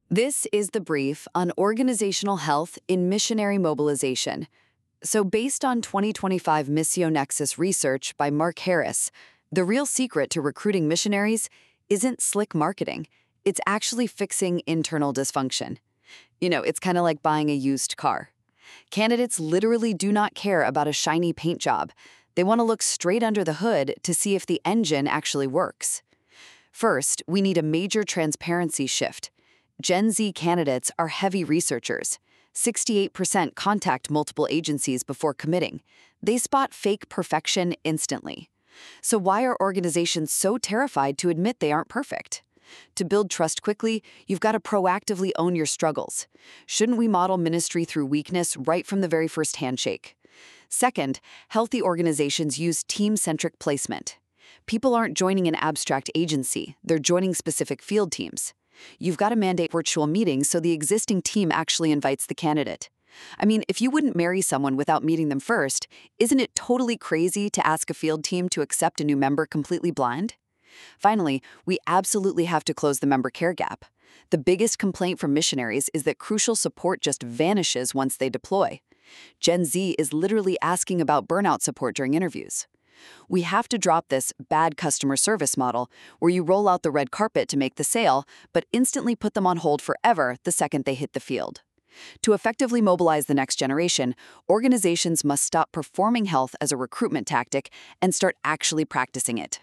This is the brief on organizational health in missionary mobilization. So, based on 2025 Missio Nexus research by Mark Harris, the real secret to recruiting missionaries isn't slick marketing. It's actually fixing internal dysfunction. It's kind of like buying a used car. Candidates literally do not care about a shiny paint job. They want to look straight under the hood to see if the engine actually works. First, we need a major transparency shift. Gen Z candidates are heavy researchers. 68% contact multiple agencies before committing. They spot fake perfection instantly. So why are organizations so terrified to admit they aren't perfect? To build trust quickly, you've got to proactively own your struggles. Shouldn't we model ministry through weakness right from the very first handshake? Second, healthy organizations use team-centric placement. People aren't joining an abstract agency, they're joining specific field teams. You've got to mandate virtual meetings so the existing team actually invites the candidate. If you wouldn't marry someone without meeting them first, isn't it totally crazy to ask a field team to accept a new member completely blind? Finally, we absolutely have to close the member care gap. The biggest complaint from missionaries is that crucial support just vanishes once they deploy. Gen Z is literally asking about burnout support during interviews. We have to drop this bad customer service model where you roll out the red carpet to make the sale, but instantly put them on hold forever the second they hit the field. To effectively mobilize the next generation, organizations must stop performing health as a recruitment tactic and start actually practicing it.